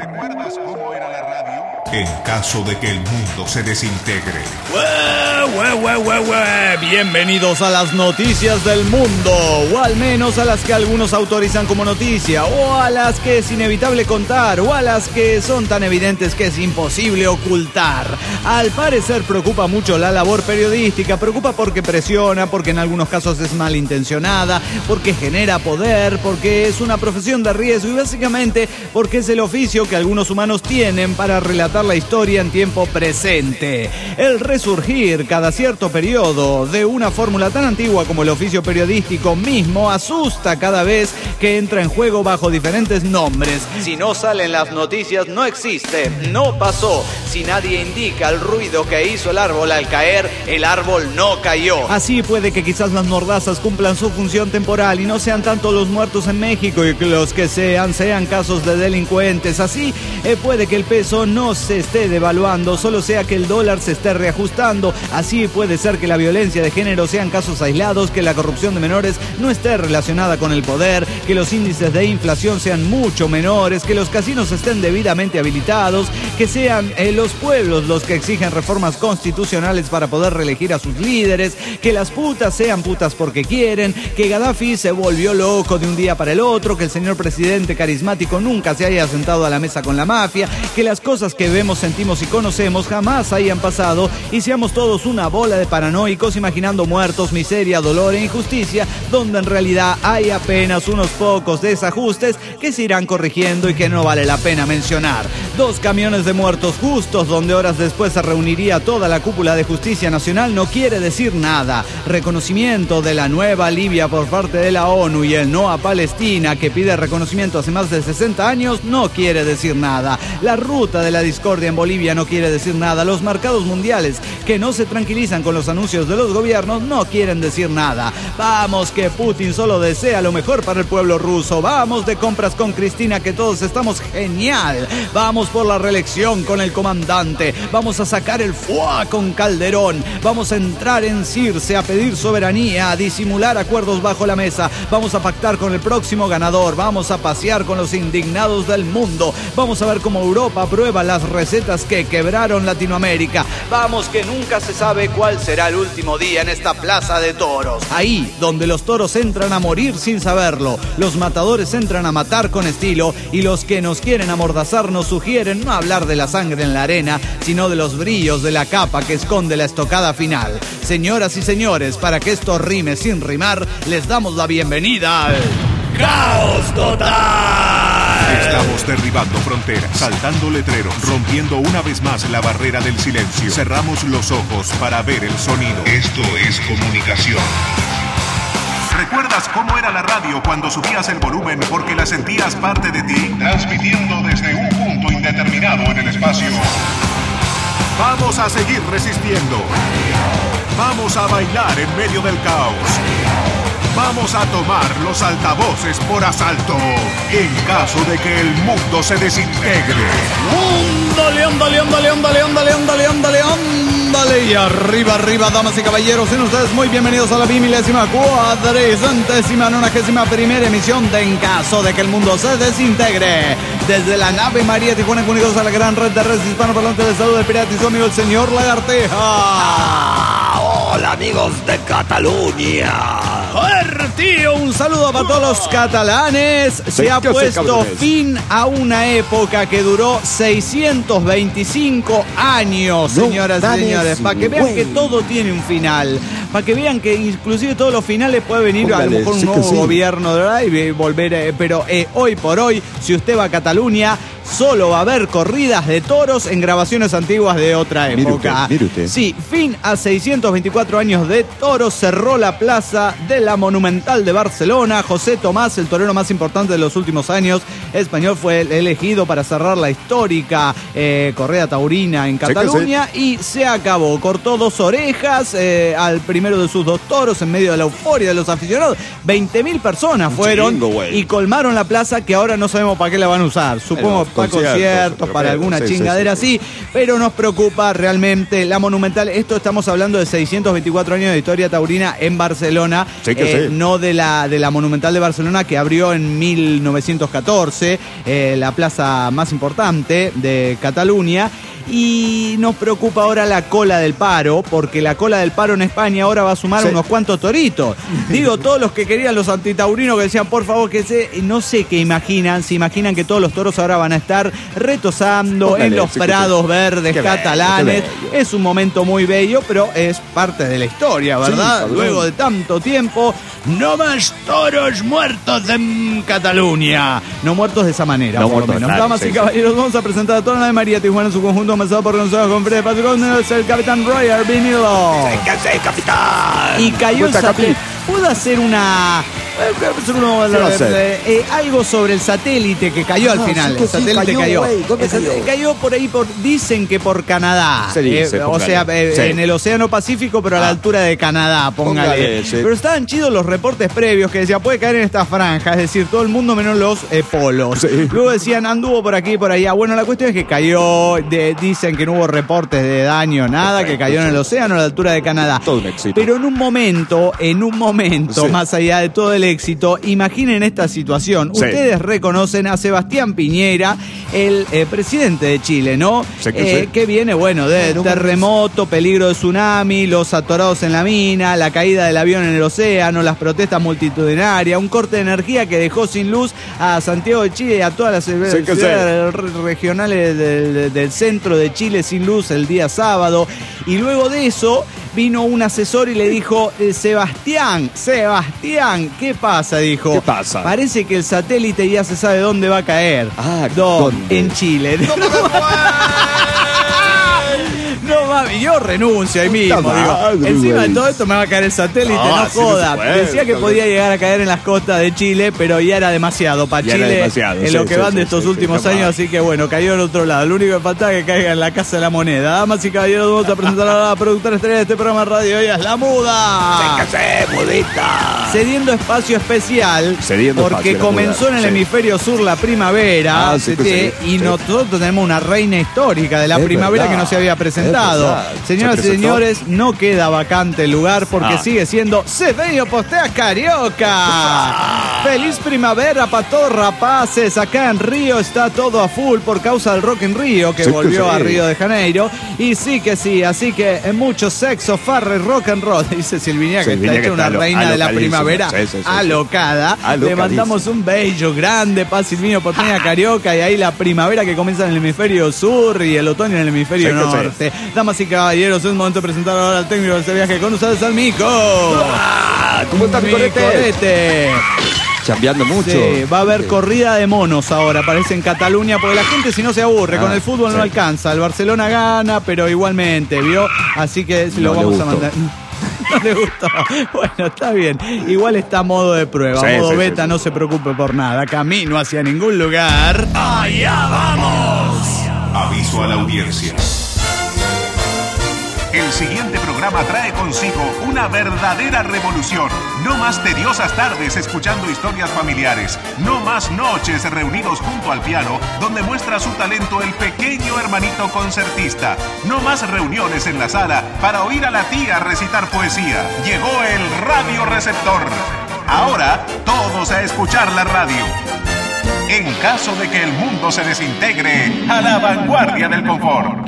¿Recuerdas cómo era la radio? En caso de que el mundo se desintegre. Bienvenidos a las noticias del mundo, o al menos a las que algunos autorizan como noticia, o a las que es inevitable contar, o a las que son tan evidentes que es imposible ocultar. Al parecer preocupa mucho la labor periodística, preocupa porque presiona, porque en algunos casos es malintencionada, porque genera poder, porque es una profesión de riesgo y básicamente porque es el oficio que algunos humanos tienen para relatar la historia en tiempo presente. El resurgir cada cierto periodo de una fórmula tan antigua como el oficio periodístico mismo asusta cada vez que entra en juego bajo diferentes nombres. Si no salen las noticias, no existe, no pasó. Si nadie indica el ruido que hizo el árbol al caer, el árbol no cayó. Así puede que quizás las mordazas cumplan su función temporal y no sean tanto los muertos en México y que los que sean casos de delincuentes. Así puede que el peso no se esté devaluando, solo sea que el dólar se esté reajustando. Así puede ser que la violencia de género sean casos aislados, que la corrupción de menores no esté relacionada con el poder, que los índices de inflación sean mucho menores, que los casinos estén debidamente habilitados, que sean los pueblos los que exigen reformas constitucionales para poder reelegir a sus líderes, que las putas sean putas porque quieren, que Gaddafi se volvió loco de un día para el otro, que el señor presidente carismático nunca se haya sentado a la mesa con la mafia, que las cosas que vemos, sentimos y conocemos jamás hayan pasado y seamos todos una bola de paranoicos imaginando muertos, miseria, dolor e injusticia, donde en realidad hay apenas unos pocos desajustes que se irán corrigiendo y que no vale la pena mencionar. 2 camiones de muertos justos donde horas después se reuniría toda la cúpula de Justicia Nacional no quiere decir nada. Reconocimiento de la nueva Libia por parte de la ONU y el no a Palestina que pide reconocimiento hace más de 60 años no quiere decir nada. La ruta de la discordia en Bolivia no quiere decir nada. Los mercados mundiales que no se tranquilizan con los anuncios de los gobiernos no quieren decir nada. Vamos que Putin solo desea lo mejor para el pueblo ruso. Vamos de compras con Cristina que todos estamos genial. Vamos por la reelección con el comandante. Vamos a sacar el FUA con Calderón. Vamos a entrar en Circe a pedir soberanía, a disimular acuerdos bajo la mesa. Vamos a pactar con el próximo ganador. Vamos a pasear con los indignados del mundo. Vamos a ver cómo Europa prueba las recetas que quebraron Latinoamérica. Vamos que nunca se sabe cuál será el último día en esta plaza de toros. Ahí donde los toros entran a morir sin saberlo, los matadores entran a matar con estilo y los que nos quieren amordazar nos sugieren no hablar de la sangre en la arena, sino de los brillos de la capa que esconde la estocada final. Señoras y señores, para que esto rime sin rimar, les damos la bienvenida al Caos Total. Estamos derribando fronteras, saltando letreros, rompiendo una vez más la barrera del silencio. Cerramos los ojos para ver el sonido. Esto es comunicación. ¿Recuerdas cómo era la radio cuando subías el volumen porque la sentías parte de ti? Transmitiendo desde un punto indeterminado en el espacio. Vamos a seguir resistiendo. Vamos a bailar en medio del caos. Vamos a tomar los altavoces por asalto en caso de que el mundo se desintegre. Ándale, y arriba, damas y caballeros, sean ustedes muy bienvenidos a la 1491ª emisión de En Caso de que el Mundo se Desintegre. Desde la nave María Tijuana, unidos a la gran red de redes hispanoparlantes de salud del pirata y su amigo el señor Lagarteja. Hola amigos de Cataluña. Joder, tío, un saludo para todos los catalanes. Se ha puesto fin a una época que duró 625 años, señoras y señores. Para que vean que todo tiene un final. Para que vean que inclusive todos los finales puede venir a lo mejor un nuevo gobierno, ¿verdad? Y volver, pero hoy por hoy, si usted va a Cataluña, solo va a haber corridas de toros en grabaciones antiguas de otra época. Mire usted. Sí, fin a 624 años de toros, cerró la plaza de la Monumental de Barcelona. José Tomás, el torero más importante de los últimos años español, fue elegido para cerrar la histórica corrida taurina en Cataluña y se acabó. Cortó 2 orejas al primer primero de sus 2 toros en medio de la euforia de los aficionados. 20.000 personas fueron y colmaron la plaza, que ahora no sabemos para qué la van a usar. Supongo para conciertos, para alguna chingadera así, pero nos preocupa realmente la Monumental. Esto estamos hablando de 624 años de historia taurina en Barcelona, no de la Monumental de Barcelona, que abrió en 1914, la plaza más importante de Cataluña. Y nos preocupa ahora la cola del paro, porque la cola del paro en España ahora va a sumar unos cuantos toritos. Digo, todos los que querían, los antitaurinos, que decían, por favor, no sé qué imaginan. Se imaginan que todos los toros ahora van a estar retosando en los prados verdes catalanes. Es un momento muy bello, pero es parte de la historia, ¿verdad? Luego de tanto tiempo, no más toros muertos en Cataluña. No muertos de esa manera, por lo menos. Damas y caballeros, vamos a presentar a toda la de María Tijuana en su conjunto, comenzado por Gonzalo Confrede, es el capitán Roger Vinilo. ¿Qué hace, capitán? Y cayó el satélite. ¿Puedo hacer algo sobre el satélite que cayó al final? El satélite cayó. Cayó por ahí, dicen que por Canadá. En el Océano Pacífico, pero a la altura de Canadá, póngale. Pero estaban chidos los reportes previos que decían, puede caer en esta franja, es decir, todo el mundo menos los polos. Luego decían, anduvo por aquí y por allá. Bueno, la cuestión es que cayó, dicen que no hubo reportes de daño, nada, que cayó en el océano a la altura de Canadá. Todo un éxito. Pero en un momento, más allá de todo el éxito, imaginen esta situación. Ustedes reconocen a Sebastián Piñera, el presidente de Chile, ¿no? Que viene, de terremoto, peligro de tsunami, los atorados en la mina, la caída del avión en el océano, las protestas multitudinarias, un corte de energía que dejó sin luz a Santiago de Chile y a todas las ciudades regionales del centro de Chile sin luz el día sábado. Y luego de eso vino un asesor y le dijo, Sebastián, ¿qué pasa? Dijo, ¿qué pasa? Parece que el satélite ya se sabe dónde va a caer. ¿Dónde? En Chile. No mami, yo renuncio ahí mismo. Encima de todo esto me va a caer el satélite, no joda. Decía que podía llegar a caer en las costas de Chile, pero ya era demasiado para Chile en lo que van de estos últimos años, así que cayó en otro lado. Lo único que faltaba es que caiga en la Casa de la Moneda. Damas y caballeros, vamos a presentar a la productora estrella de este programa de radio. Ella es La Muda. Mudita. Cediendo espacio especial, porque comenzó en el hemisferio sur la primavera, y nosotros tenemos una reina histórica de la primavera que no se había presentado. Señoras y señores, no queda vacante el lugar porque sigue siendo Cedeño Postea Carioca. Feliz primavera para todos rapaces. Acá en Río está todo a full por causa del Rock in Río, que volvió a Río de Janeiro. Y sí, así que mucho sexo, farre, rock and roll. Dice Silvinia, que está hecha una reina de la primavera alocada. Le mandamos un bello grande para Silvinio Postea Carioca, y ahí la primavera que comienza en el hemisferio sur y el otoño en el hemisferio norte. Damas y caballeros, es el momento de presentar ahora al técnico de este viaje con ustedes, al Mico. ¿Cómo está mi corete? Chambeando mucho. Sí, va a haber corrida de monos ahora, parece en Cataluña, porque la gente si no se aburre, con el fútbol no alcanza. El Barcelona gana, pero igualmente, ¿vio? Así que lo vamos a mandar. No le gustó. Bueno, está bien. Igual está a modo de prueba, modo beta, no se preocupe por nada. Camino hacia ningún lugar. ¡Allá vamos! Aviso a la audiencia. El siguiente programa trae consigo una verdadera revolución. No más tediosas tardes escuchando historias familiares. No más noches reunidos junto al piano, donde muestra su talento el pequeño hermanito concertista. No más reuniones en la sala para oír a la tía recitar poesía. Llegó el radioreceptor. Ahora, todos a escuchar la radio. En caso de que el mundo se desintegre, a la vanguardia del confort.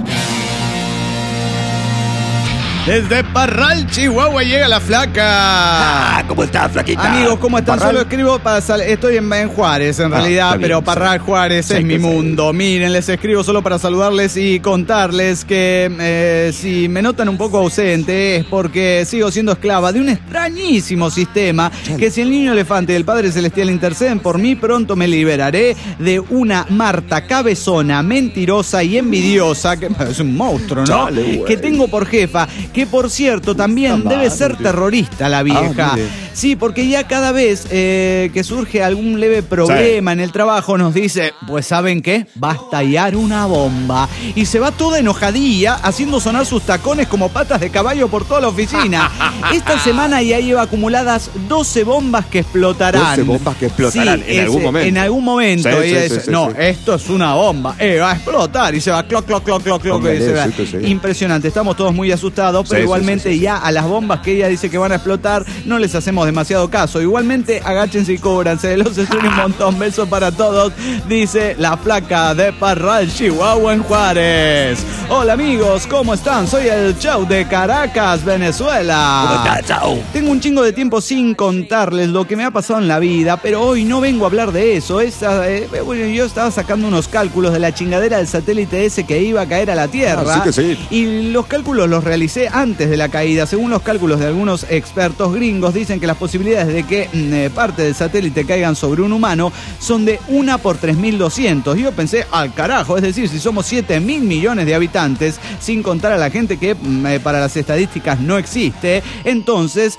Desde Parral, Chihuahua, llega la flaca. ¿Cómo estás, flaquita? Amigos, ¿cómo están? Parral. Solo escribo para estoy en Juárez, en realidad, pero Parral, Juárez es mi mundo. Miren, les escribo solo para saludarles y contarles que si me notan un poco ausente es porque sigo siendo esclava de un extrañísimo sistema que si el niño elefante y el Padre Celestial interceden por mí, pronto me liberaré de una Marta cabezona, mentirosa y envidiosa, que es un monstruo, ¿no? Que tengo por jefa, que por cierto también debe ser terrorista la vieja. Sí, porque ya cada vez que surge algún leve problema en el trabajo nos dice, pues ¿saben qué? Va a estallar una bomba. Y se va toda enojadilla haciendo sonar sus tacones como patas de caballo por toda la oficina. Esta semana ya lleva acumuladas 12 bombas que explotarán. 12 bombas que explotarán en algún momento. En algún momento. Sí, Ella sí, dice, sí, no, sí. esto es una bomba. Va a explotar. Y se va cloc, cloc, cloc, cloc, cloc. Póngale, Y se va. sí. Impresionante. Estamos todos muy asustados, pero Sí, igualmente sí. ya a las bombas que ella dice que van a explotar no les hacemos demasiado caso. Igualmente, agáchense y cúbranse. Los extraño un montón. Besos para todos. Dice la flaca de Parral, Chihuahua, en Juárez. Hola amigos, ¿cómo están? Soy el Chau de Caracas, Venezuela. ¿Cómo estás, Chau? Tengo un chingo de tiempo sin contarles lo que me ha pasado en la vida, pero hoy no vengo a hablar de eso. Bueno, yo estaba sacando unos cálculos de la chingadera del satélite ese que iba a caer a la Tierra. Sí que sí. Y los cálculos los realicé antes de la caída. Según los cálculos de algunos expertos gringos, dicen que las posibilidades de que parte del satélite caigan sobre un humano son de 1 por 3.200. Yo pensé, al carajo, es decir, si somos 7.000 millones de habitantes, sin contar a la gente que para las estadísticas no existe, entonces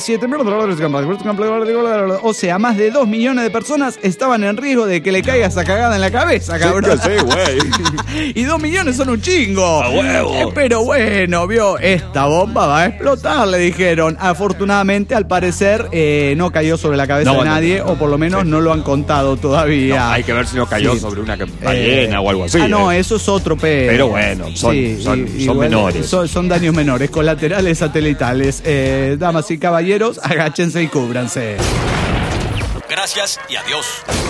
7.000, o sea, más de 2 millones de personas estaban en riesgo de que le caiga esa cagada en la cabeza, cabrón. Sí, güey. Y 2 millones son un chingo. ¡A huevo! Pero bueno, vio, esta bomba va a explotar, le dijeron. Afortunadamente, al parecer, no cayó sobre la cabeza de nadie, o por lo menos no lo han contado todavía. No, hay que ver si no cayó sobre una ballena o algo así. No, eso es otro pedo. Pero bueno, son igual, menores. Son daños menores, colaterales satelitales. Damas y caballeros, agáchense y cúbranse. Gracias y adiós.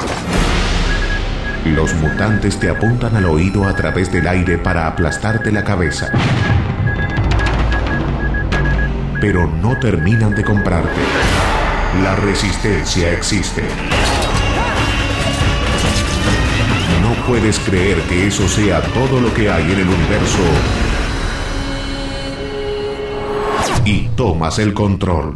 Los mutantes te apuntan al oído a través del aire para aplastarte la cabeza. Pero no terminan de comprarte. La resistencia existe. No puedes creer que eso sea todo lo que hay en el universo. Y tomas el control.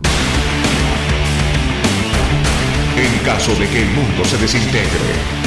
En caso de que el mundo se desintegre.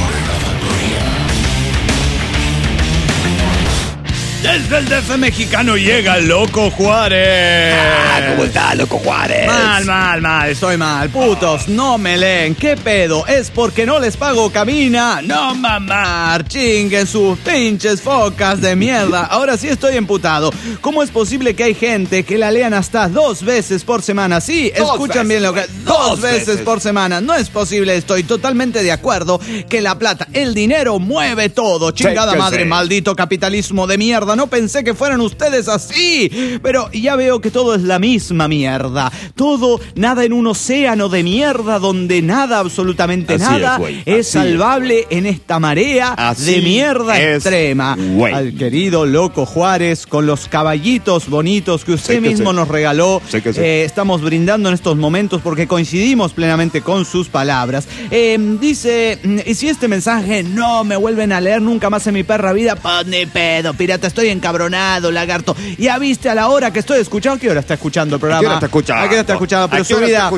Desde el DF mexicano llega el Loco Juárez. ¿Cómo está, Loco Juárez? Mal, estoy mal. Putos, no me leen. ¿Qué pedo? ¿Es porque no les pago cabina? No mamar, chinguen sus pinches focas de mierda. Ahora sí estoy emputado. ¿Cómo es posible que hay gente que la lean hasta 2 veces por semana? Sí, escuchan bien lo que... 2 veces por semana. No es posible, estoy totalmente de acuerdo que la plata, el dinero mueve todo. Chingada madre, maldito capitalismo de mierda. No pensé que fueran ustedes así. Pero ya veo que todo es la misma mierda. Todo, nada en un océano de mierda donde nada, absolutamente Así nada, es salvable en esta marea de mierda extrema. Al querido Loco Juárez, con los caballitos bonitos que usted mismo nos regaló, estamos brindando en estos momentos porque coincidimos plenamente con sus palabras. Dice, y si este mensaje no me vuelven a leer nunca más en mi perra vida, pues ni pedo, pirata, estoy encabronado, lagarto. Ya viste a la hora que estoy escuchando. ¿Qué hora está escuchando el programa? ¿A qué hora está escuchando? ¿A qué hora está escuchando? Pero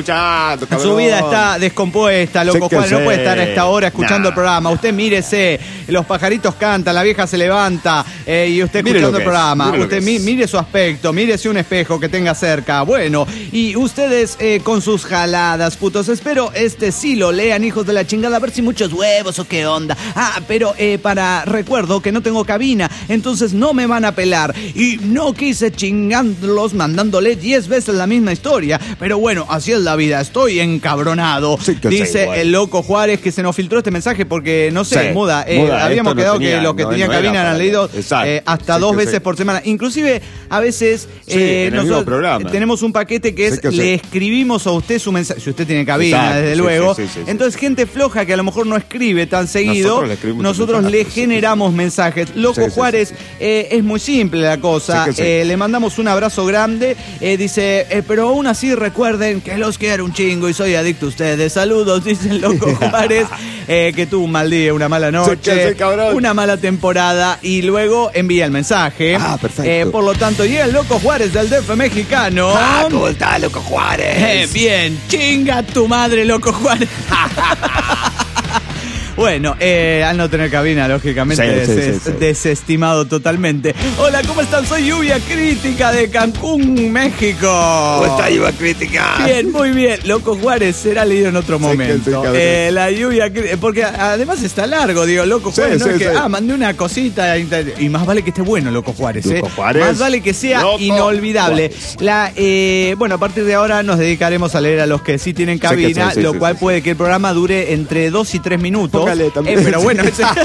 su vida está descompuesta, Loco Juárez. No puede estar a esta hora escuchando el programa. Usted mírese, los pajaritos cantan, la vieja se levanta y usted escuchando el programa. Usted mire su aspecto, mírese un espejo que tenga cerca. Bueno, y ustedes con sus jaladas, putos. Espero sí lo lean, hijos de la chingada, a ver si muchos huevos o qué onda. Pero recuerdo que no tengo cabina, entonces no me van a pelar. Y no quise chingándolos mandándole 10 veces la misma historia. Pero bueno, así es la vida. Estoy encabronado. Dice el Loco Juárez que se nos filtró este mensaje porque, no sé, muda. Habíamos quedado que los que tenían cabina eran leídos hasta 2 veces por semana. Inclusive, a veces nosotros tenemos un paquete que es le escribimos a usted su mensaje. Si usted tiene cabina, desde luego. Entonces, gente floja que a lo mejor no escribe tan seguido, nosotros le generamos mensajes. Loco Juárez, es muy simple la cosa. Le mandamos un abrazo grande. Dice, pero aún así recuerden que los quiero un chingo y soy adicto a ustedes. Saludos, dice el Loco Juárez, que tuvo un mal día, una mala noche, una mala temporada, y luego envía el mensaje. Perfecto. Por lo tanto, llega el Loco Juárez del DF mexicano. ¿Cómo está, Loco Juárez? Bien, chinga tu madre, Loco Juárez. Bueno, al no tener cabina, lógicamente, Sí. desestimado totalmente. Hola, ¿cómo están? Soy Lluvia Crítica de Cancún, México. ¿Cómo está, Lluvia Crítica? Bien, muy bien. Loco Juárez será leído en otro momento. La lluvia, porque además está largo, digo, Loco Juárez. No es que, mandé una cosita y más vale que esté bueno, Loco Juárez. Loco Juárez. Más vale que sea Loco inolvidable. Bueno, a partir de ahora nos dedicaremos a leer a los que sí tienen cabina, lo cual puede que el programa dure entre 2 y 3 minutos. Pero bueno,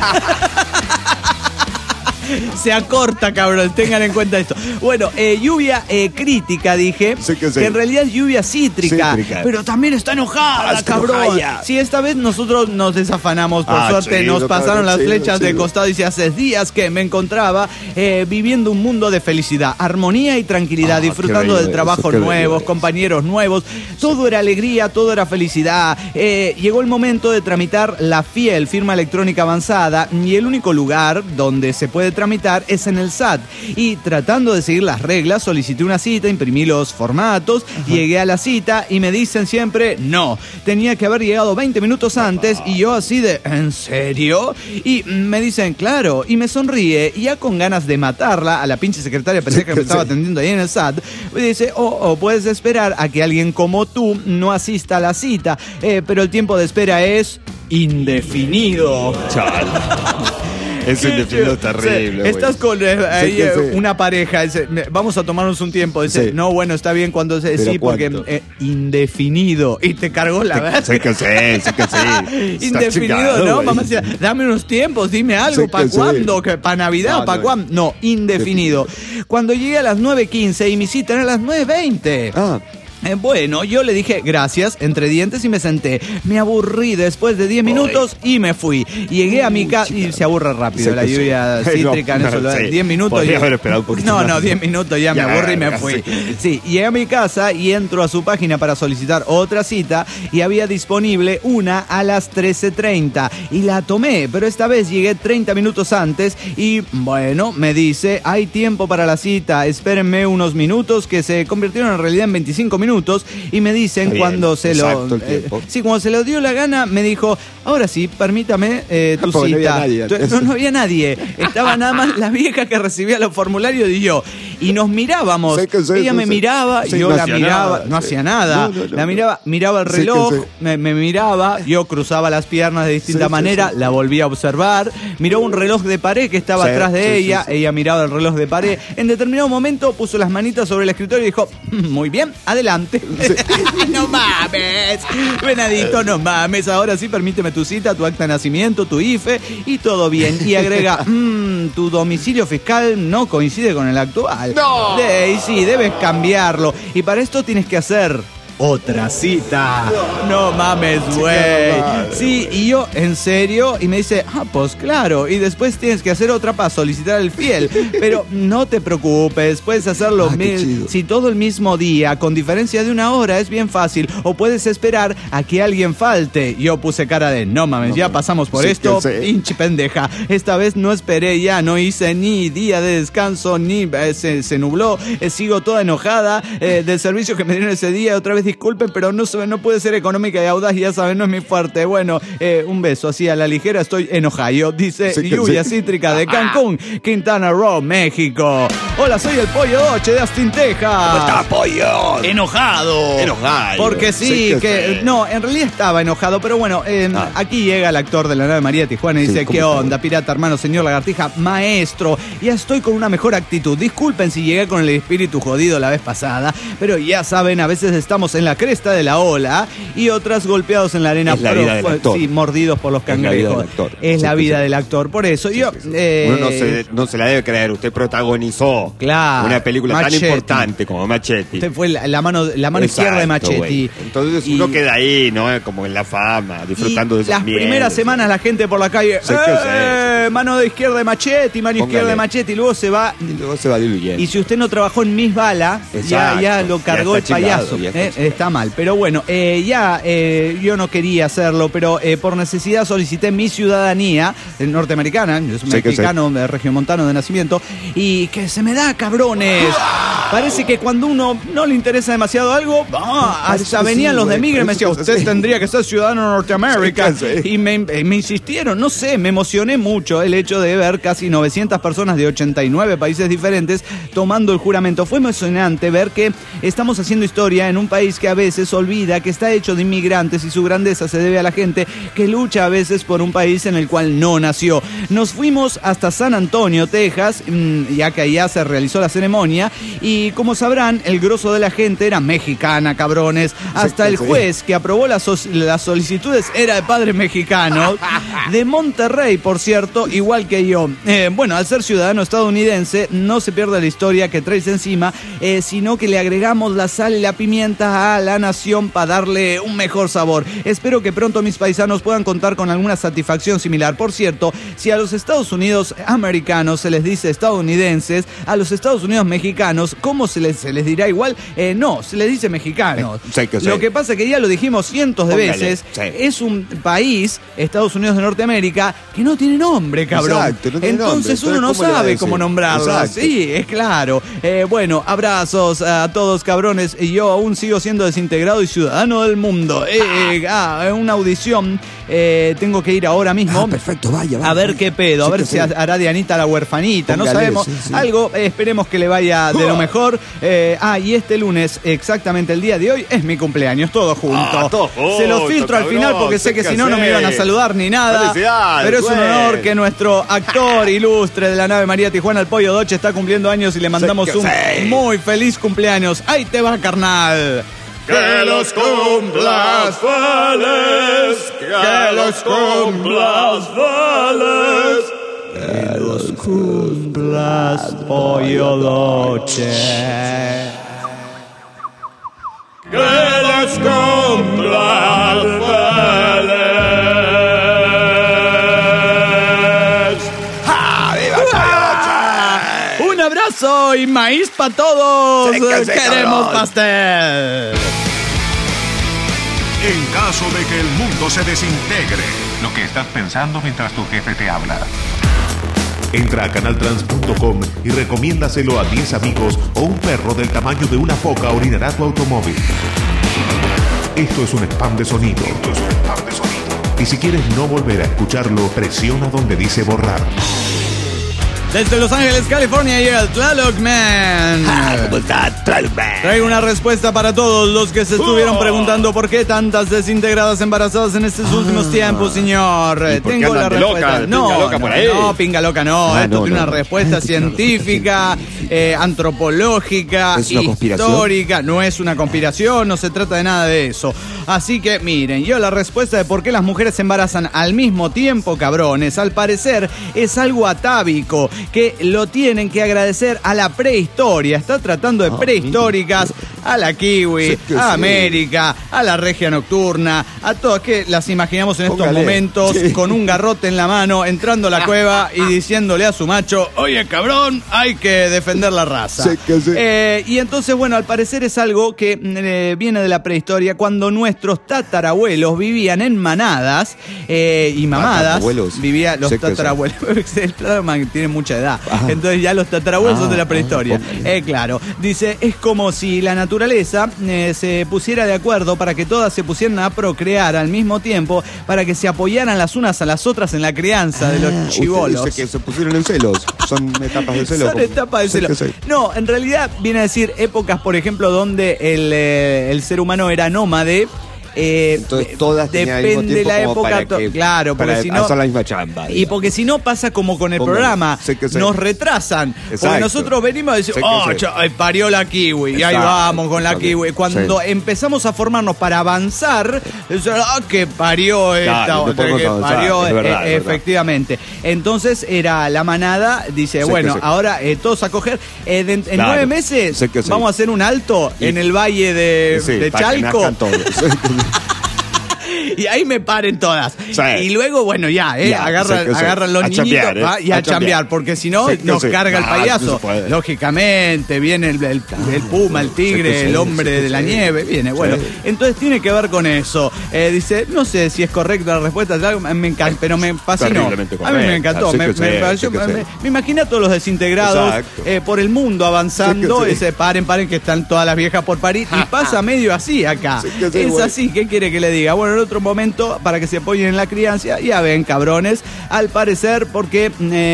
se acorta, cabrón, tengan en cuenta esto. Bueno, lluvia crítica, dije, que en realidad es lluvia cítrica, pero también está enojada, cabrón. Sí, esta vez nosotros nos desafanamos, por suerte nos pasaron las flechas de costado y si hace días que me encontraba viviendo un mundo de felicidad, armonía y tranquilidad, disfrutando del trabajo nuevos, compañeros nuevos, todo era alegría, todo era felicidad. Llegó el momento de tramitar la FIEL, firma electrónica avanzada, y el único lugar donde se puede tramitar es en el SAT. Y tratando de seguir las reglas, solicité una cita, imprimí los formatos, llegué a la cita y me dicen siempre no. Tenía que haber llegado 20 minutos antes y yo así de, ¿en serio? Y me dicen, claro, y me sonríe y ya con ganas de matarla a la pinche secretaria, pensé que me estaba atendiendo ahí en el SAT, me dice, puedes esperar a que alguien como tú no asista a la cita, pero el tiempo de espera es indefinido. Chal. Es un indefinido terrible. Estás con una pareja, dice, vamos a tomarnos un tiempo. Dice, no, bueno, está bien cuando se sí, porque indefinido. Y te cargó la verdad. Sé que sí. Indefinido, ¿no? Mamá decía, dame unos tiempos, dime algo. ¿Para cuándo? ¿Para Navidad? ¿Para cuándo? No, indefinido. Cuando llegué a las 9:15 y mi cita era a las 9:20. Bueno, yo le dije gracias, entre dientes, y me senté. Me aburrí después de 10 minutos y me fui. Llegué a mi casa y se aburre rápido la lluvia cítrica en eso. 10 minutos. Podría haber esperado un poquito más. 10 minutos ya me aburrí y me fui. Sí, llegué a mi casa y entro a su página para solicitar otra cita y había disponible una a las 13:30 y la tomé, pero esta vez llegué 30 minutos antes y bueno, me dice, hay tiempo para la cita, espérenme unos minutos, que se convirtieron en realidad en 25 minutos. Y me dicen cuando se lo cuando se lo dio la gana, me dijo, ahora sí, permítame tu cita. No había nadie. Estaba nada más la vieja que recibía los formularios y yo. Y nos mirábamos. Ella me miraba, yo la miraba, no hacía nada. La miraba el reloj, me miraba, yo cruzaba las piernas de distinta manera, la volvía a observar, miró un reloj de pared que estaba atrás de ella, ella miraba el reloj de pared. En determinado momento puso las manitas sobre el escritorio y dijo, muy bien, adelante. No mames, Venadito, no mames, ahora sí permíteme tu cita, tu acta de nacimiento, tu IFE y todo bien. Y agrega, tu domicilio fiscal no coincide con el actual. ¡No! Sí, debes cambiarlo. Y para esto tienes que hacer otra cita. No mames, güey. Sí, y yo, ¿en serio? Y me dice, pues claro. Y después tienes que hacer otra para solicitar el FIEL. Pero no te preocupes, puedes hacerlo si todo el mismo día, con diferencia de 1 hora, es bien fácil. O puedes esperar a que alguien falte. Yo puse cara de, no mames, ya pasamos por esto. Pinche pendeja. Esta vez no esperé ya, no hice ni día de descanso, ni se nubló. Sigo toda enojada del servicio que me dieron ese día. Otra vez disculpen, pero no puede ser económica y audaz, y ya saben, no es mi fuerte. Bueno, un beso así a la ligera, estoy en Ohio, dice lluvia cítrica de Cancún, Quintana Roo, México. Hola, soy el Pollo Doche de Austin, Texas. ¿Cómo está, Pollo? Enojado. Porque no, en realidad estaba enojado, pero bueno, aquí llega el actor de la nave María Tijuana y dice, ¿qué onda, pirata, hermano, señor lagartija, maestro? Ya estoy con una mejor actitud. Disculpen si llegué con el espíritu jodido la vez pasada, pero ya saben, a veces estamos en la cresta de la ola y otras golpeados en la arena, mordidos por los cangrejos. Es la vida del actor. Por eso yo uno no se la debe creer. Usted protagonizó una película Machete, tan importante como Machete. Usted fue la mano izquierda de Machete. Entonces uno queda ahí, ¿no? Como en la fama, disfrutando de esas las primeras semanas la gente por la calle, mano de izquierda de Machete, mano izquierda de Machete, y luego se va diluyendo. Y si usted no trabajó en Miss Bala, ya lo cargó el payaso. Está mal, pero bueno, yo no quería hacerlo, pero por necesidad solicité mi ciudadanía norteamericana. Yo soy mexicano, regiomontano de nacimiento, y que se me da, cabrones. Parece que cuando uno no le interesa demasiado algo, hasta venían los de Migre y me decían, usted tendría que ser ciudadano de Norteamérica. Y me insistieron, no sé, me emocioné mucho el hecho de ver casi 900 personas de 89 países diferentes tomando el juramento. Fue emocionante ver que estamos haciendo historia en un país que a veces olvida que está hecho de inmigrantes y su grandeza se debe a la gente que lucha a veces por un país en el cual no nació. Nos fuimos hasta San Antonio, Texas, ya que allá se realizó la ceremonia, y como sabrán, el grosso de la gente era mexicana, cabrones. Hasta el juez que aprobó las solicitudes era de padres mexicanos, de Monterrey, por cierto, igual que yo. Bueno, al ser ciudadano estadounidense, no se pierde la historia que traes encima, sino que le agregamos la sal y la pimienta a la nación para darle un mejor sabor. Espero que pronto mis paisanos puedan contar con alguna satisfacción similar. Por cierto, si a los Estados Unidos americanos se les dice estadounidenses, a los Estados Unidos mexicanos, ¿cómo se les dirá igual? No, se les dice mexicanos. Lo que pasa es que ya lo dijimos cientos de veces, es un país, Estados Unidos de Norteamérica, que no tiene nombre, cabrón. Exacto, no tiene Entonces nombre. uno no sabe cómo nombrarlo. Exacto. Sí, es claro. Bueno, abrazos a todos, cabrones. Y yo aún sigo siendo desintegrado y ciudadano del mundo. Una audición. Tengo que ir ahora mismo. Perfecto, vaya. A ver qué pedo, a ver si hará de Anita la huerfanita. Póngale, no sabemos. Sí. Algo, esperemos que le vaya de lo mejor. Y este lunes, exactamente el día de hoy, es mi cumpleaños, todo junto. Se los filtro al final porque sé que si no, no me iban a saludar ni nada. Pero es un honor que nuestro actor ilustre de la nave María Tijuana, el Pollo Doche, está cumpliendo años y le mandamos un muy feliz cumpleaños. Ahí te va, carnal. Que los cumplas feliz, que los cumplas feliz, que los cumplas, Pollo Doche. Que los cumplas feliz. Un abrazo y maíz para todos. Queremos pastel. En caso de que el mundo se desintegre. Lo que estás pensando mientras tu jefe te habla. Entra a canaltrans.com y recomiéndaselo a 10 amigos o un perro del tamaño de una foca orinará tu automóvil. Esto es un spam de sonido. Y si quieres no volver a escucharlo, presiona donde dice borrar. Desde Los Ángeles, California, llega el Tlaloc Man. ¿Cómo está, Tlaloc Man? Traigo una respuesta para todos los que se estuvieron preguntando por qué tantas desintegradas embarazadas en estos últimos tiempos, señor. Tengo la respuesta. Pinga loca no. Esto tiene una respuesta científica, antropológica, histórica. No es una conspiración, no se trata de nada de eso. Así que miren, yo la respuesta de por qué las mujeres se embarazan al mismo tiempo, cabrones, al parecer es algo atávico, que lo tienen que agradecer a la prehistoria. Está tratando de prehistóricas, a la kiwi, a América, a la regia nocturna, a todas que las imaginamos en estos momentos con un garrote en la mano, entrando a la cueva y diciéndole a su macho, oye cabrón, hay que defender la raza. Y entonces, bueno, al parecer es algo que viene de la prehistoria, cuando nuestros tatarabuelos vivían en manadas y mamadas. Vivían los tatarabuelos. El Tlaloc tiene mucha edad. Entonces ya los tatarabuelos son de la prehistoria. Claro. Dice, es como si la naturaleza se pusiera de acuerdo para que todas se pusieran a procrear al mismo tiempo, para que se apoyaran las unas a las otras en la crianza de los chibolos. Dice que se pusieron en celos. Son etapas de celos. Son etapas de celos. No, en realidad viene a decir épocas, por ejemplo, donde el ser humano era nómade. Entonces todas tenían depende al mismo tiempo de la época, claro, porque si no hacer la misma chamba. Y porque si no pasa como con el programa, nos retrasan. Porque nosotros venimos a decir, parió la kiwi, y ahí vamos con la kiwi. Cuando empezamos a formarnos para avanzar, que parió esta, que parió, efectivamente. Entonces era la manada, dice, ahora todos a coger. En 9 meses vamos a hacer un alto en el valle de Chalco. Y ahí me paren todas. Sí. Y luego, bueno, agarran los niñitos chambear, y a chambear, porque si no, nos carga el payaso. Lógicamente, viene el puma, el tigre, el hombre de la nieve, viene. Bueno, entonces tiene que ver con eso. Dice, no sé si es correcta la respuesta, me encanta, pero me fascinó. A mí me encantó. Me imaginé a todos los desintegrados por el mundo avanzando. Dice, paren, que están todas las viejas por parir. Y pasa medio así acá. Es así, ¿qué quiere que le diga? Bueno, en otro momento, para que se apoyen en la crianza, ya ven, cabrones, al parecer, porque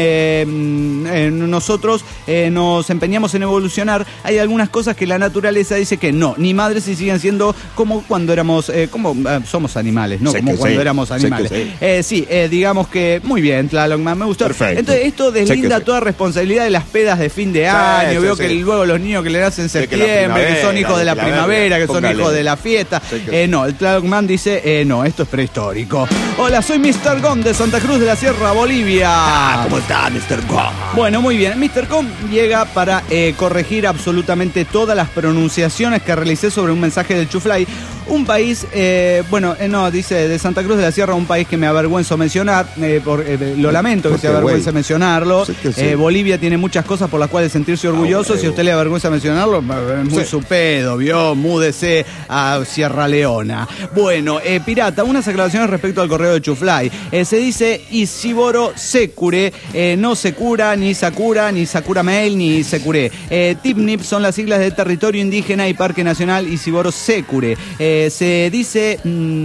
nosotros nos empeñamos en evolucionar, hay algunas cosas que la naturaleza dice que no, ni madres y siguen siendo como cuando éramos, somos animales, ¿no? Como cuando éramos animales. Digamos que, muy bien, Tlalocman, me gustó. Perfecto. Entonces, esto deslinda toda responsabilidad de las pedas de fin de año, veo que luego los niños que le nacen en septiembre, que son hijos de la primavera, que son hijos de la fiesta. No, el Tlalocman dice, no, esto es prehistórico. Hola, soy Mr. Gon de Santa Cruz de la Sierra, Bolivia. ¿Cómo está, Mr. Gon? Bueno, muy bien. Mr. Gon llega para corregir absolutamente todas las pronunciaciones que realicé sobre un mensaje del Chuflay. Un país, dice de Santa Cruz de la Sierra, un país que me avergüenzo mencionar, lo lamento que se avergüence mencionarlo. Bolivia tiene muchas cosas por las cuales sentirse orgulloso. Si a usted le avergüenza mencionarlo, es muy su pedo, vio, múdese a Sierra Leona. Bueno, pirata, unas aclaraciones respecto al correo de Chuflay. Se dice Isiboro Secure, no Secura, ni Sakura, ni Sakura Mail, ni Secure. TIPNIP son las siglas de Territorio Indígena y Parque Nacional Isiboro Secure. Se dice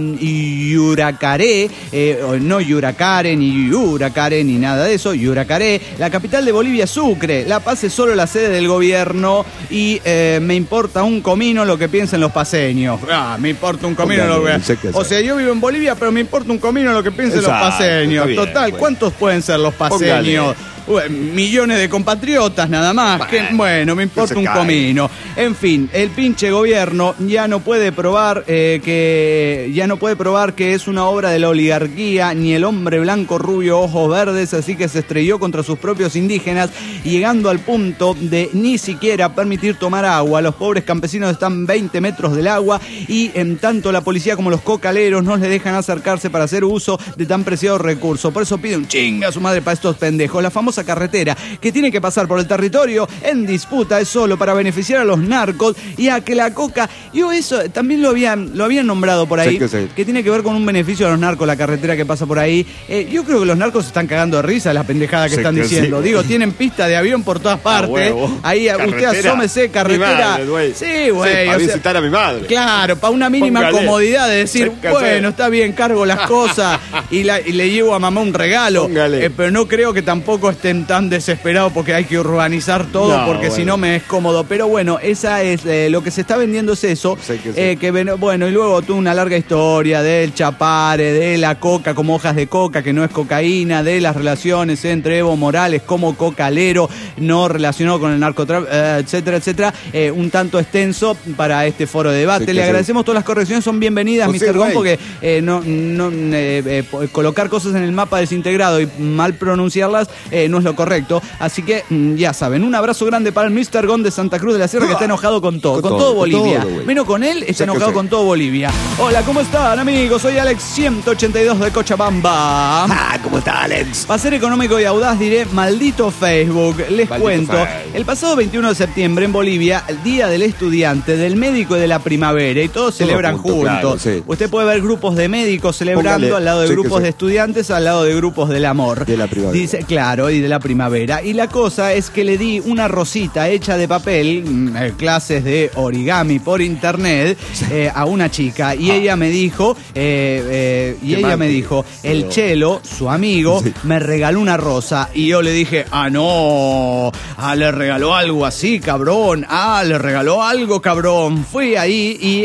Yuracaré, no Yuracare, ni Yuracare, ni nada de eso. Yuracaré. La capital de Bolivia es Sucre. La Paz es solo la sede del gobierno y me importa un comino lo que piensen los paseños. Me importa un comino lo que... O sea, yo vivo en Bolivia, pero me importa un comino lo que piensen los paseños. Bien, total, ¿cuántos pueden ser los paseños? Millones de compatriotas nada más. Bueno, me importa un comino. En fin, el pinche gobierno ya no puede probar que es una obra de la oligarquía, ni el hombre blanco, rubio, ojos verdes, así que se estrelló contra sus propios indígenas, llegando al punto de ni siquiera permitir tomar agua. Los pobres campesinos están 20 metros del agua y en tanto la policía como los cocaleros no les dejan acercarse para hacer uso de tan preciado recurso. Por eso pide un chinga a su madre para estos pendejos. La famosa carretera que tiene que pasar por el territorio en disputa es solo para beneficiar a los narcos y a que la coca, yo eso también lo habían nombrado por ahí, que tiene que ver con un beneficio a los narcos, la carretera que pasa por ahí. Yo creo que los narcos se están cagando de risa de las pendejadas que están diciendo. Digo, tienen pista de avión por todas partes. Ahí usted asómese, carretera. Sí, güey. Para visitar a mi madre. Claro, para una mínima comodidad de decir, bueno, está bien, cargo las cosas y le llevo a mamá un regalo. Pero no creo que tampoco estén tan desesperados porque hay que urbanizar todo, porque si no me es cómodo. Pero bueno, esa es lo que se está vendiendo, es eso. Y luego tuvo una larga historia del chapare, de la coca como hojas de coca, que no es cocaína, de las relaciones entre Evo Morales como cocalero, no relacionado con el narcotráfico, etcétera, etcétera. Un tanto extenso para este foro de debate. Le agradecemos todas las correcciones, son bienvenidas, Mr. Gon, porque colocar cosas en el mapa desintegrado y mal pronunciarlas no es lo correcto. Así que ya saben, un abrazo grande para el Mr. Gon de Santa Cruz de la Sierra, que está enojado con todo Bolivia. Menos con él, está enojado con todo Bolivia. Hola, ¿cómo están, amigos? Soy Alex 182 de Cochabamba. ¿Cómo está, Alex? Para ser económico y audaz diré, maldito Facebook. Les cuento, el pasado 21 de septiembre en Bolivia, el Día del Estudiante, del Médico y de la Primavera, y todos celebran juntos. Claro, sí. Usted puede ver grupos de médicos celebrando al lado de grupos de estudiantes, al lado de grupos del amor. De la primavera. Dice, claro, y de la primavera. Y la cosa es que le di una rosita hecha de papel, clases de origami por internet, a una chica, y ella me dijo, el Chelo, su amigo, me regaló una rosa, y yo le dije, no, le regaló algo así, cabrón, le regaló algo, cabrón. Fui ahí y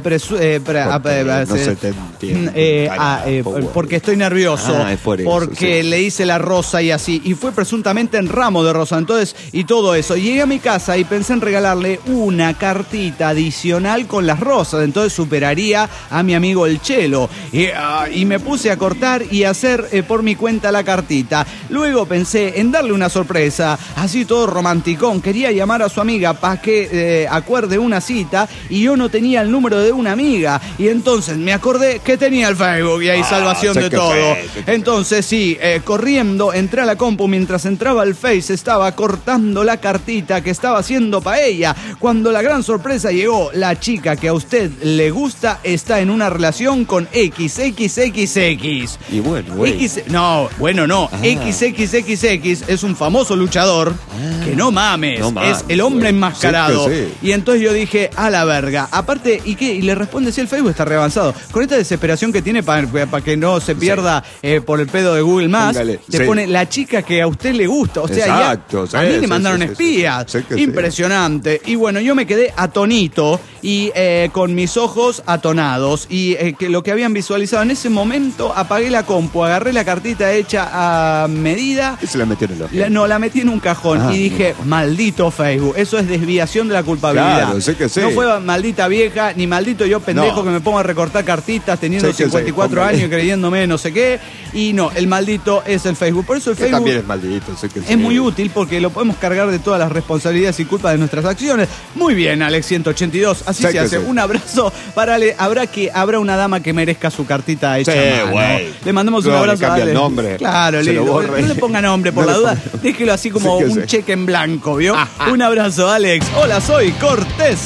porque estoy nervioso, porque le hice la rosa y así, y fue presuntamente en ramo de rosa, entonces, y todo eso. Llegué a mi casa y pensé en regalarle una cartita adicional con las rosas, entonces superaría a mi amigo el Chelo, y me puse a cortar y hacer por mi cuenta la cartita. Luego pensé en darle una sorpresa, así todo romanticón. Quería llamar a su amiga para que acuerde una cita y yo no tenía el número de una amiga. Y entonces me acordé que tenía el Facebook y ahí salvación de todo. Entonces sí, corriendo, entré a la compu. Mientras entraba al Face estaba cortando la cartita que estaba haciendo para ella. Cuando la gran sorpresa llegó, la chica que a usted le gusta está en una relación con XXXX. Y bueno, güey. No. XXXX es un famoso luchador que no mames, es el hombre enmascarado. Sí. Y entonces yo dije, a la verga. Aparte, ¿y qué? Y le responde si el Facebook está reavanzado. Con esta desesperación que tiene para que no se pierda por el pedo de Google Maps, te pone la chica que a usted le gusta. O sea, exacto, a mí le mandaron espías. Impresionante. Y bueno, yo me quedé atonito y con mis ojos atonados. Y que lo que habían visualizado en ese momento, apagué la compu, agarré la cartita hecha a medida. ¿Y se la metió en el ojo? No, la metí en un cajón y dije, maldito Facebook. Eso es desviación de la culpabilidad. Claro, sé que sí. No fue maldita vieja, ni maldito yo pendejo que me pongo a recortar cartitas teniendo 54 años y creyéndome no sé qué. Y no, el maldito es el Facebook. Por eso el Facebook también es maldito, sé que es muy útil porque lo podemos cargar de todas las responsabilidades y culpas de nuestras acciones. Muy bien, Alex 182. Así se hace. Un abrazo para Ale. Habrá una dama que merezca su cartita hecha a mano. Le mandamos un abrazo a Ale. El nombre. Claro, no le ponga nombre por la duda. Déjelo así como un cheque en blanco, ¿vio? Un abrazo, Alex. Hola, soy Cortés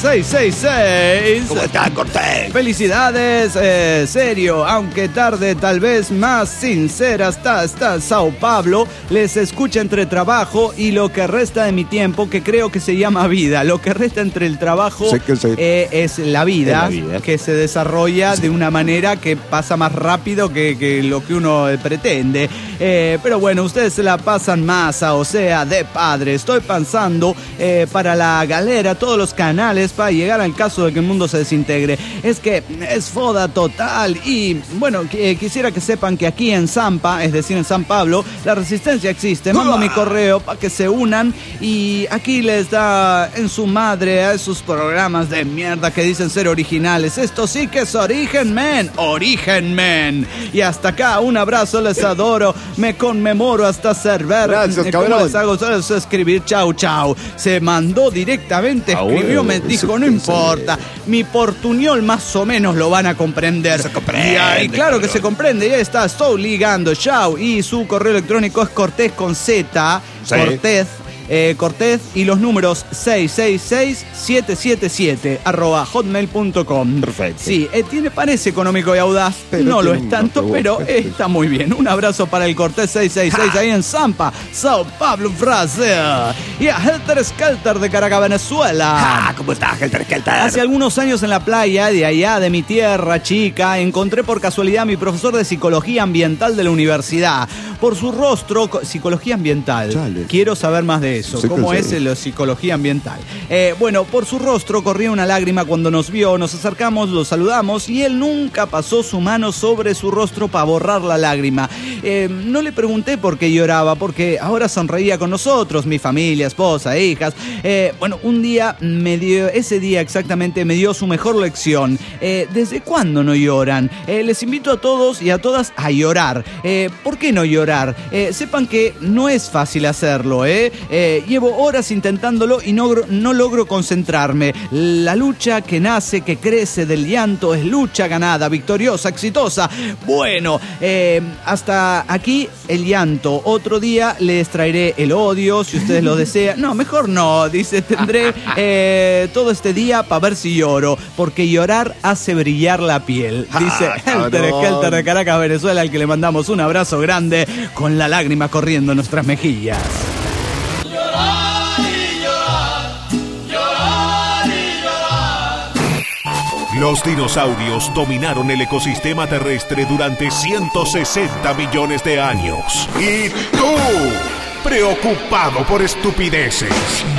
666. ¿Cómo estás, Cortés? Felicidades, serio, aunque tarde, tal vez más sincera. Está Sao Pablo. Les escucha entre trabajo y lo que resta de mi tiempo, que creo que se llama vida. Lo que resta entre el trabajo es la vida, que se desarrolla de una manera que pasa más rápido que lo que uno pretende. Pero bueno, ustedes se la pasan masa, o sea, de padre. Estoy pensando para la galera, todos los canales para llegar al caso de que el mundo se desintegre. Es que es foda total. Y bueno, quisiera que sepan que aquí en Zampa, es decir, en San Pablo, la resistencia existe. Mando mi correo para que se unan y aquí les da en su madre a esos programas de mierda que dicen ser originales. Esto sí que es Origen Men. Origen Men. Y hasta acá, un abrazo, les adoro. Me conmemoro hasta ser ver. Gracias, ¿Cómo les hago? Solo es escribir chau chau. Se mandó directamente, escribió, me dijo, no importa. Mi portuñol más o menos lo van a comprender. Se comprende. Y claro que se comprende. Ya está, estoy ligando, chau. Y su correo electrónico es Cortés con Z. Sí. Cortés y los números 666-777 @hotmail.com. Perfecto. Sí, parece económico y audaz, pero no lo es tanto, pero está muy bien. Un abrazo para el Cortés 666 ahí en Zampa, Sao Pablo, Brasil. Y a Helter Skelter de Caracas, Venezuela. ¿Cómo estás, Helter Skelter? Hace algunos años en la playa de allá de mi tierra chica, encontré por casualidad a mi profesor de psicología ambiental de la universidad. Por su rostro, psicología ambiental. Chale. Quiero saber más de eso. ¿Cómo es la psicología ambiental? Bueno, por su rostro corría una lágrima cuando nos vio. Nos acercamos, lo saludamos y él nunca pasó su mano sobre su rostro para borrar la lágrima. No le pregunté por qué lloraba, porque ahora sonreía con nosotros, mi familia, esposa, hijas. Bueno, ese día exactamente me dio su mejor lección. ¿Desde cuándo no lloran? Les invito a todos y a todas a llorar. ¿Por qué no llorar? Sepan que no es fácil hacerlo, llevo horas intentándolo y no logro concentrarme. La lucha que nace, que crece del llanto es lucha ganada, victoriosa, exitosa. Bueno, hasta aquí el llanto. Otro día les traeré el odio, si ustedes lo desean. No, mejor no, dice, tendré todo este día para ver si lloro, porque llorar hace brillar la piel. Dice Helter Skelter de Caracas, Venezuela, al que le mandamos un abrazo grande con la lágrima corriendo en nuestras mejillas. Los dinosaurios dominaron el ecosistema terrestre durante 160 millones de años. Y tú, preocupado por estupideces.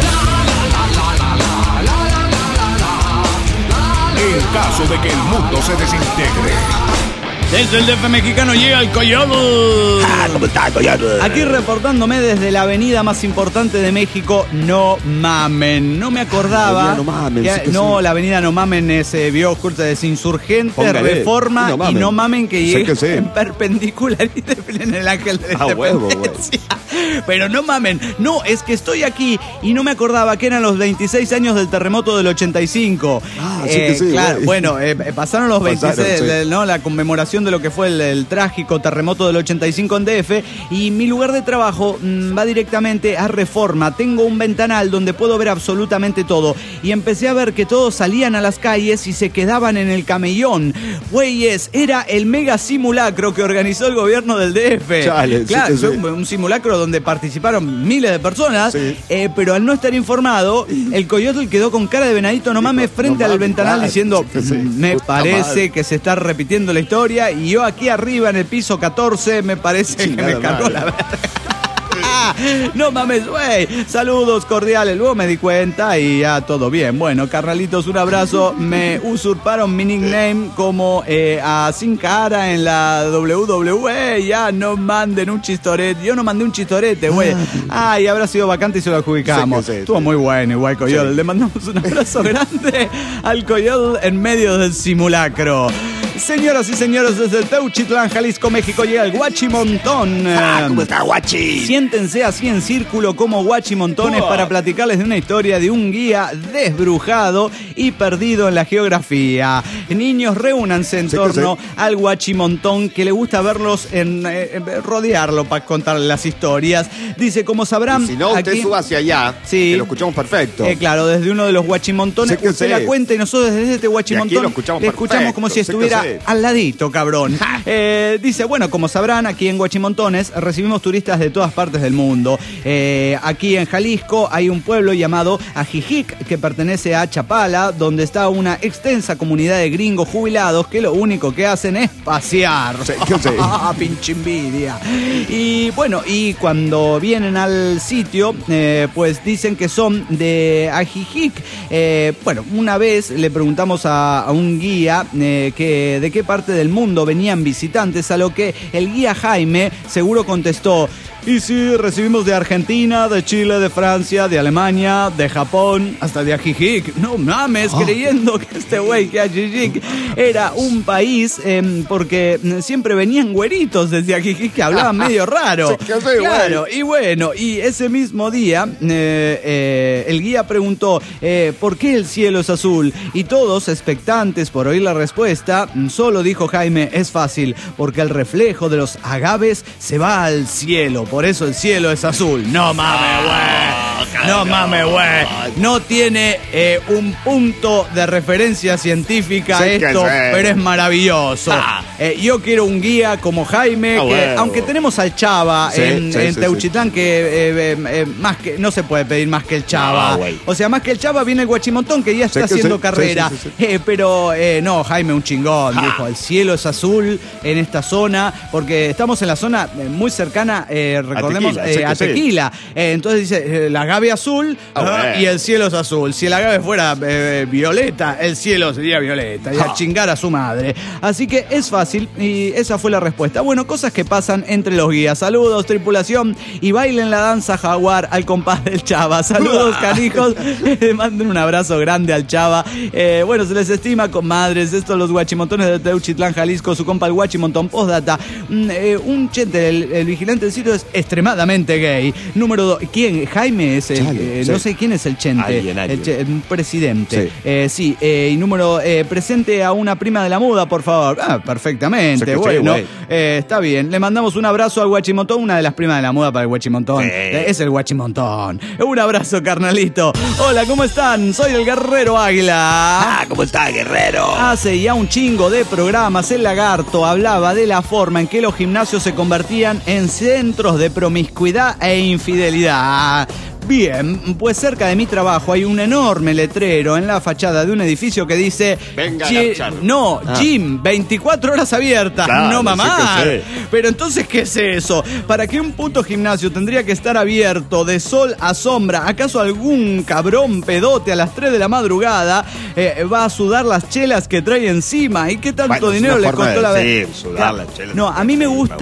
En caso de que el mundo se desintegre. Desde el DF mexicano llega el Coyote. ¿Cómo está, Coyote? Aquí reportándome desde la avenida más importante de México, No Mamen. No me acordaba. No Mamen. La avenida No Mamen es es Insurgente, Póngale, Reforma y No Mamen que llega en en perpendicular y en el Ángel de la Independencia. Pero no mamen, no, es que estoy aquí y no me acordaba que eran los 26 años del terremoto del 85. Sí que sí, claro, güey. bueno, pasaron los 26, sí. ¿no? La conmemoración de lo que fue el trágico terremoto del 85 en DF, y mi lugar de trabajo va directamente a Reforma. Tengo un ventanal donde puedo ver absolutamente todo y empecé a ver que todos salían a las calles y se quedaban en el camellón. Güeyes, era el mega simulacro que organizó el gobierno del DF. Chale, claro, sí. un simulacro donde participaron miles de personas, Sí. pero al no estar informado, el coyote quedó con cara de venadito, no mames, frente al ventanal diciendo, me parece que se está repitiendo la historia, y yo aquí arriba en el piso 14 me parece que me cargó la verga. No mames, güey. Saludos cordiales. Luego me di cuenta y ya todo bien. Bueno, carnalitos, un abrazo. Me usurparon mi nickname como a Sin Cara en la WWE. Ya no manden un chistorete. Yo no mandé un chistorete, güey. Ay, habrá sido vacante y se lo adjudicamos. Sí. Estuvo muy bueno, igual Coyol. Sí. Le mandamos un abrazo grande al Coyol en medio del simulacro. Señoras y señores, desde Teuchitlán, Jalisco, México, llega el Guachimontón. ¿Cómo está, Guachi? Siéntense así en círculo como guachimontones para platicarles de una historia de un guía desbrujado y perdido en la geografía. Niños, reúnanse en torno al guachimontón, que le gusta verlos rodearlo para contarles las historias. Dice, como sabrán... Y si no, usted suba hacia allá, que lo escuchamos perfecto. Claro, desde uno de los guachimontones, usted la cuenta y nosotros desde este guachimontón le escuchamos como si estuviera al ladito, cabrón. Dice, bueno, como sabrán, aquí en Guachimontones recibimos turistas de todas partes del mundo. Aquí en Jalisco hay un pueblo llamado Ajijic, que pertenece a Chapala, donde está una extensa comunidad de gringos jubilados que lo único que hacen es pasear. Pinche envidia. Y bueno, y cuando vienen al sitio, pues dicen que son de Ajijic. Bueno, una vez le preguntamos a un guía que de qué parte del mundo venían visitantes, a lo que el guía Jaime seguro contestó: y sí, recibimos de Argentina, de Chile, de Francia, de Alemania, de Japón, hasta de Ajijic. No mames, creyendo que este güey, que Ajijic era un país, porque siempre venían güeritos desde Ajijic que hablaban medio raro. Claro, y bueno, y ese mismo día el guía preguntó ¿por qué el cielo es azul? Y todos, expectantes por oír la respuesta, solo dijo Jaime: es fácil, porque el reflejo de los agaves se va al cielo. Por eso el cielo es azul. No mames, güey. No mames, güey. No tiene un punto de referencia científica esto, pero es maravilloso. Yo quiero un guía como Jaime, que aunque tenemos al Chava en Teuchitlán, que más que no se puede pedir más que el Chava. O sea, más que el Chava viene el Guachimontón, que ya está haciendo carrera. Pero no, Jaime, un chingón. Dijo, el cielo es azul en esta zona, porque estamos en la zona muy cercana, recordemos, a Tequila. Entonces dice, el agave azul y el cielo es azul. Si el agave fuera violeta, el cielo sería violeta. Y a chingar a su madre. Así que es fácil, y esa fue la respuesta. Bueno, cosas que pasan entre los guías. Saludos, tripulación, y bailen la danza jaguar al compás del Chava. Saludos, canijos. Le manden un abrazo grande al Chava. Bueno, se les estima, comadres. Estos los guachimontones de Teuchitlán, Jalisco. Su compa el Guachimontón. Postdata. Un chente, el vigilante del sitio, es extremadamente gay. Número 2. ¿Quién? Jaime es el, no sé quién es el chente. Alguien. El presidente. Y número, presente a una prima de la muda, por favor. Perfectamente. Bueno, está bien. Le mandamos un abrazo al Guachimontón, una de las primas de la muda para el Guachimontón. Es el Guachimontón. Un abrazo, carnalito. Hola, ¿cómo están? Soy el Guerrero Águila. ¿Cómo está, Guerrero? Hace ya un chingo de programas, el Lagarto hablaba de la forma en que los gimnasios se convertían en centros de promiscuidad e infidelidad. Bien, pues cerca de mi trabajo hay un enorme letrero en la fachada de un edificio que dice: venga a garchar. No, gym, 24 horas abiertas. Claro, no mamá. Sí. Pero entonces, ¿qué es eso? ¿Para qué un puto gimnasio tendría que estar abierto de sol a sombra? ¿Acaso algún cabrón pedote a las 3 de la madrugada va a sudar las chelas que trae encima? ¿Y qué tanto dinero le costó la vez? Sudar las chelas. No, a mí me gusta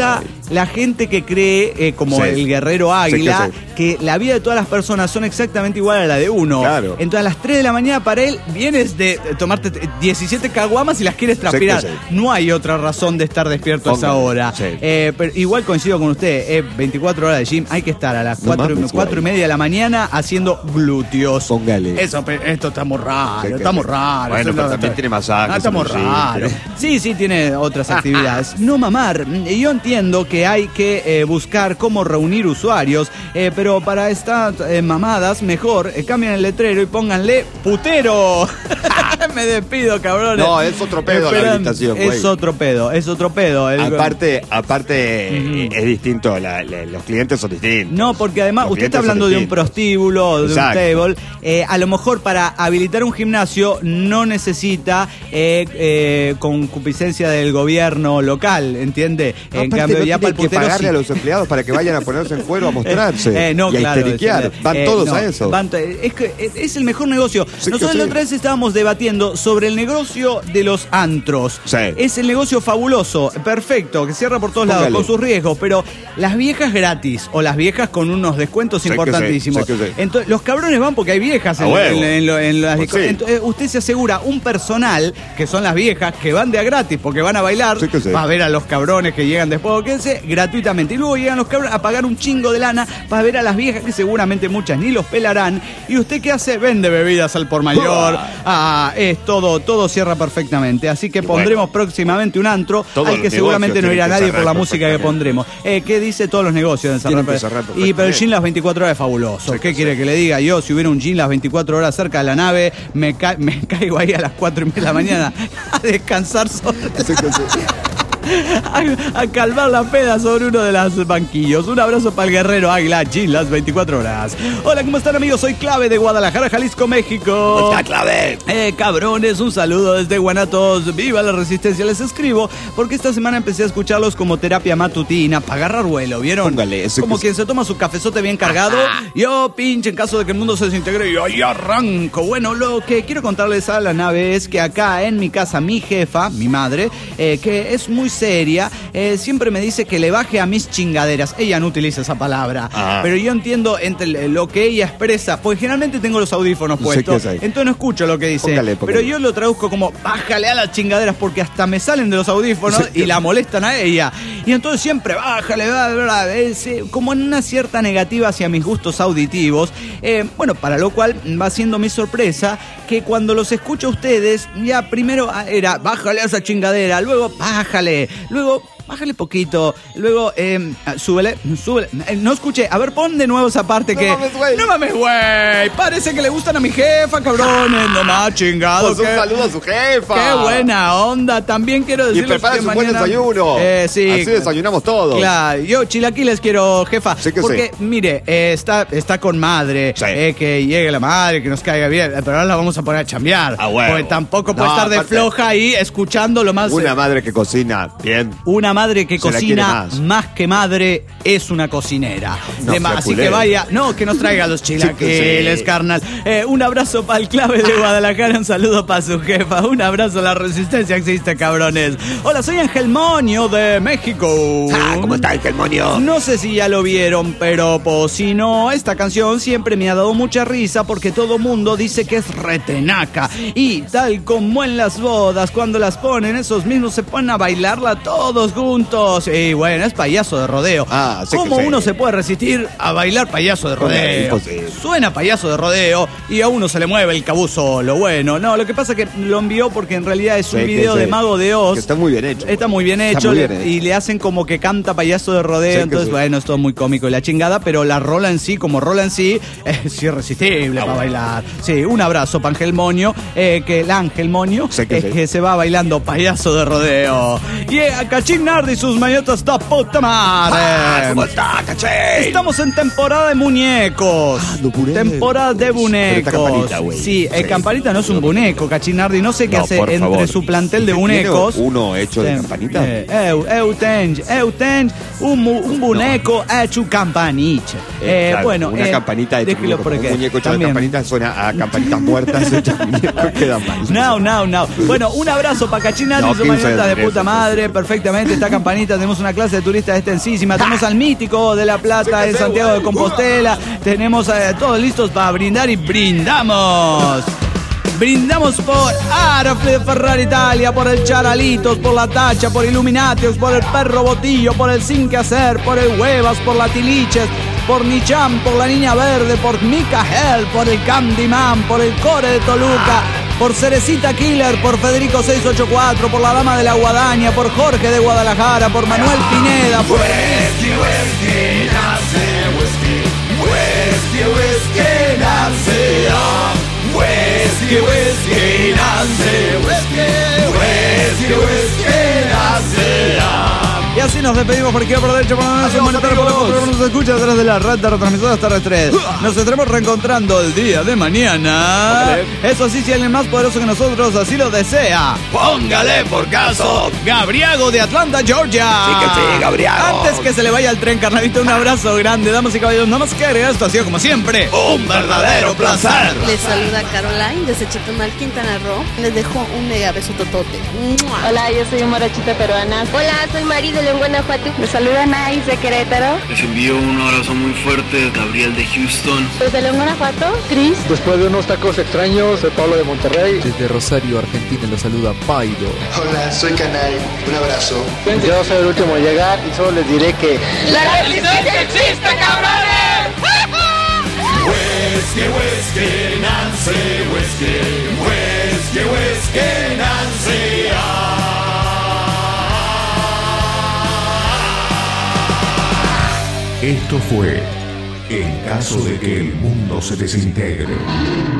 la gente que cree, como el guerrero águila, que la vida de todas las personas son exactamente igual a la de uno. Claro. Entonces a las 3 de la mañana para él vienes de tomarte 17 caguamas y las quieres transpirar. No hay otra razón de estar despierto a esa hora. Pero igual coincido con usted, 24 horas de gym, hay que estar a las 4:30 de la mañana haciendo glúteos. Póngale. Esto está muy raro, está muy raro. Bueno, pero también tiene masajes. Está muy raro. Sí, tiene otras actividades. No mamar. Yo entiendo que hay que buscar cómo reunir usuarios, pero para estas mamadas, mejor cambien el letrero y pónganle putero. Me despido, cabrones. No, es otro pedo la habilitación, güey. Es otro pedo. Aparte, es distinto, los clientes son distintos. No, porque además usted está hablando de un prostíbulo, de un table. A lo mejor para habilitar un gimnasio no necesita concupiscencia del gobierno local, ¿entiende? En cambio, ya para el putero, que pagarle a los empleados para que vayan a ponerse en cuero a mostrarse no, y a claro, histeriquear. Van todos a eso. Es el mejor negocio. Nosotros la otra vez estábamos debatiendo sobre el negocio de los antros. Es el negocio fabuloso, perfecto, que cierra por todos lados con sus riesgos, pero las viejas gratis o las viejas con unos descuentos importantísimos. Entonces, los cabrones van porque hay viejas en las discotecas. Entonces, usted se asegura un personal, que son las viejas, que van de a gratis porque van a bailar, va a ver a los cabrones que llegan después, gratuitamente. Y luego llegan los cabrones a pagar un chingo de lana para ver a las viejas, que seguramente muchas ni los pelarán. ¿Y usted qué hace? Vende bebidas al por mayor. Todo cierra perfectamente. Así que pondremos próximamente un antro al que seguramente no irá nadie por la música que pondremos. ¿Qué dice todos los negocios? Pero el gym las 24 horas es fabuloso. ¿Qué quiere que le diga? Yo, si hubiera un gym las 24 horas cerca de la nave, me caigo ahí a las 4:30 de la mañana a descansar sobre a calmar la peda sobre uno de los banquillos. Un abrazo para el guerrero águila, Gin, las 24 horas. Hola, ¿cómo están, amigos? Soy Clave de Guadalajara, Jalisco, México. ¿Cómo está, Clave? Cabrones, un saludo desde Guanatos. Viva la resistencia. Les escribo porque esta semana empecé a escucharlos como terapia matutina para agarrar vuelo, ¿vieron? Póngale, como quien se toma su cafezote bien cargado. Yo, pinche, en caso de que el mundo se desintegre, yo ahí arranco. Bueno, lo que quiero contarles a la nave es que acá en mi casa, mi jefa, mi madre, que es muy seria, siempre me dice que le baje a mis chingaderas. Ella no utiliza esa palabra, pero yo entiendo entre lo que ella expresa, porque generalmente tengo los audífonos puestos, entonces no escucho lo que dice. Póngale. Pero yo lo traduzco como bájale a las chingaderas, porque hasta me salen de los audífonos y la molestan a ella. Y entonces siempre bájale, como en una cierta negativa hacia mis gustos auditivos. Bueno, para lo cual va siendo mi sorpresa que cuando los escucho a ustedes, ya primero era bájale a esa chingadera, luego bájale, luego bájale poquito, luego súbele. No escuché, a ver, pon de nuevo esa parte que... No mames, güey, parece que le gustan a mi jefa, cabrones, no más chingado. Pues un saludo a su jefa. Qué buena onda, también quiero decirles que prepara su buen desayuno. Sí. Así desayunamos todos. Claro, yo chilaquiles quiero, jefa, porque mire, está con madre, que llegue la madre, que nos caiga bien, pero ahora la vamos a poner a chambear. Porque tampoco puede estar de floja ahí escuchando lo más... Una madre que cocina bien. Una madre que cocina más que madre es una cocinera. Así que vaya, que nos traiga los chilaquiles, carnal. Un abrazo para el Clave de Guadalajara, un saludo para su jefa, un abrazo, la resistencia existe, cabrones. Hola, soy Ángel Moño de México. ¿Cómo está, Ángel Moño? No sé si ya lo vieron, pero pues si no, esta canción siempre me ha dado mucha risa porque todo mundo dice que es retenaca. Y tal como en las bodas, cuando las ponen, esos mismos se ponen a bailarla todos juntos. Y bueno, es payaso de rodeo. ¿Cómo uno se puede resistir a bailar payaso de rodeo? Suena payaso de rodeo y a uno se le mueve el cabuzo. Lo bueno, lo que pasa es que lo envió porque en realidad es un video de Mago de Oz. Que está muy bien hecho. Está muy bien hecho. Y le hacen como que canta payaso de rodeo. Entonces, bueno, es todo muy cómico y la chingada, pero la rola en sí, como rola en sí, es irresistible para bailar. Sí, un abrazo para Ángel Moño, que el Ángel Moño que se va bailando payaso de rodeo. Y a Cachín Nardi y sus mañotas da puta madre. ¿Cómo está, Cachín? Estamos en temporada de muñecos. Temporada de muñecos. Campanita no es un muñeco, Cachín Nardi. No sé qué hace entre su plantel de muñecos. ¿Uno hecho de campanita? Un muñeco hecho campanita. Bueno, una campanita hecha un muñeco hecho de campanita suena a campanitas muertas hechas muñecos, queda mal. No. Bueno, un abrazo para Cachín Nardi y sus mañotas de puta madre. Perfectamente. está Campanita, tenemos una clase de turistas extensísima, tenemos al mítico de La Plata en Santiago de Compostela, tenemos todos listos para brindar y brindamos. Brindamos por Arafle de Ferrari Italia, por el Charalitos, por la Tacha, por Illuminatios, por el Perro Botillo, por el Sin Que Hacer, por el Huevas, por la Tiliches, por Nicham, por la Niña Verde, por Micael, por el Candyman, por el Core de Toluca, por Cerecita Killer, por Federico 684, por la Dama de la Guadaña, por Jorge de Guadalajara, por Manuel Pineda, por... Whisky, whisky, nace, whisky, whisky, whisky, nace, whisky, whisky, nace, whisky, whisky, whisky, nace. Y así nos despedimos por aquí por derecho, por la nos escucha detrás de la red de retransmisoras terrestres. Nos estaremos reencontrando el día de mañana. Eso sí, si alguien más poderoso que nosotros así lo desea, Póngale por caso. Gabriago de Atlanta, Georgia. Sí que sí, Gabriago. Antes que se le vaya el tren, carnalito, un abrazo grande, damas y caballeros. Nada más que agregar, esto ha sido como siempre Un verdadero placer. Les saluda Caroline desde Chetumal, Quintana Roo. Les dejo un mega beso totote. Hola, yo soy Morochita peruana. Hola, soy Mari de León, Guanajuato. Les saluda Nais de Querétaro. Les envío un abrazo muy fuerte, Gabriel de Houston. Desde León, Guanajuato, Cris. Después de unos tacos extraños, soy Pablo de Monterrey. Desde Rosario, Argentina, los saluda Pairo. Hola, soy Canay. Un abrazo. Yo soy el último a llegar y solo les diré que... ¡La resistencia existe, cabrones! Whisky, whisky, Nancy, whisky, whisky, whisky, Nancy. Esto fue En caso de que el mundo se desintegre.